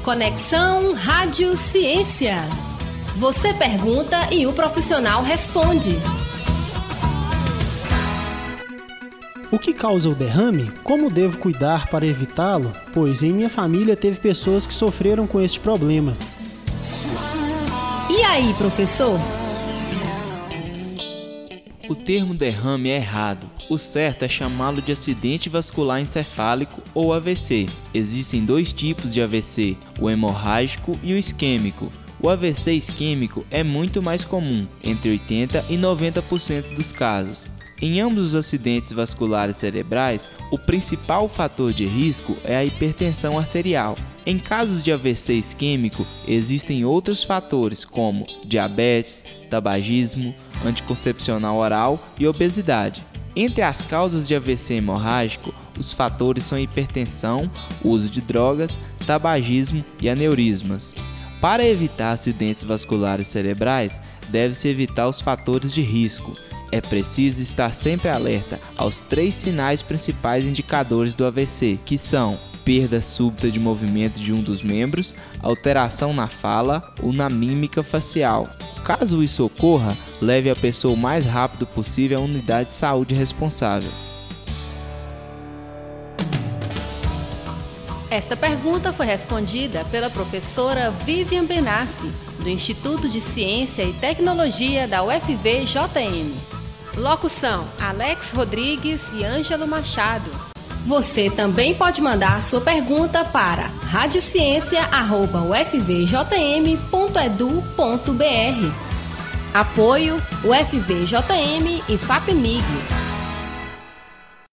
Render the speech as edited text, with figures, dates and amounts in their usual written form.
Conexão Rádio Ciência. Você pergunta e o profissional responde. O que causa o derrame? Como devo cuidar para evitá-lo? Pois em minha família teve pessoas que sofreram com este problema. E aí, professor? O termo derrame é errado. O certo é chamá-lo de acidente vascular encefálico ou AVC. Existem dois tipos de AVC, o hemorrágico e o isquêmico. O AVC isquêmico é muito mais comum, entre 80% e 90% dos casos. Em ambos os acidentes vasculares cerebrais, o principal fator de risco é a hipertensão arterial. Em casos de AVC isquêmico, existem outros fatores como diabetes, tabagismo, anticoncepcional oral e obesidade. Entre as causas de AVC hemorrágico, os fatores são hipertensão, uso de drogas, tabagismo e aneurismas. Para evitar acidentes vasculares cerebrais, deve-se evitar os fatores de risco. É preciso estar sempre alerta aos 3 sinais principais indicadores do AVC, que são perda súbita de movimento de um dos membros, alteração na fala ou na mímica facial. Caso isso ocorra, leve a pessoa o mais rápido possível à unidade de saúde responsável. Esta pergunta foi respondida pela professora Vivian Benassi, do Instituto de Ciência e Tecnologia da UFV-JM. Locução: Alex Rodrigues e Ângelo Machado. Você também pode mandar sua pergunta para radiociência@ufvjm.edu.br. Apoio UFV-JM e FAPEMIG.